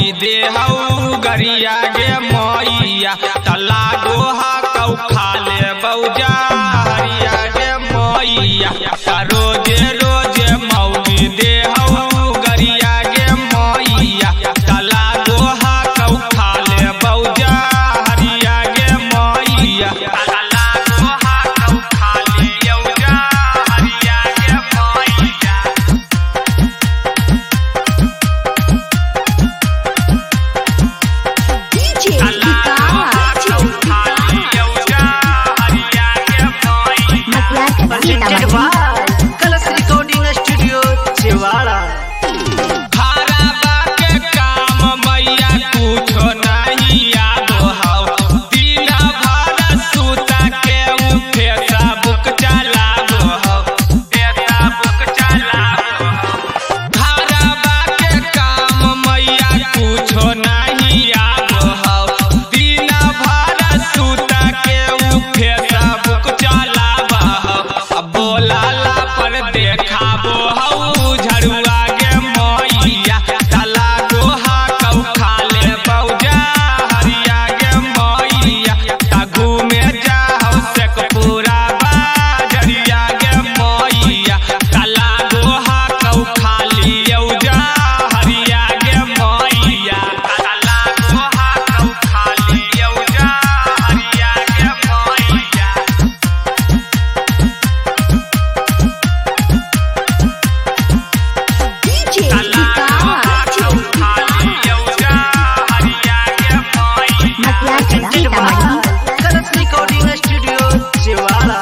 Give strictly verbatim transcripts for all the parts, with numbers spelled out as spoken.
मौगी दे हऊ गरिया गे मैया तला गोहा कौ खा ले बौजा हरिया गे मैया रोजे रोजे मौगी दे हऊ गरिया गे मैया तला गोहा कौ खा ले बौजा हरिया गे मैया तला गोहा कौ खा ले यौजा हरिया गे मैया कलश रिकॉर्डिंग स्टूडियो छिवाड़ा। कलश रिकॉर्डिंग स्टूडियो छिवाड़ा।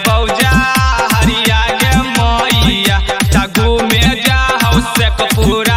पूरा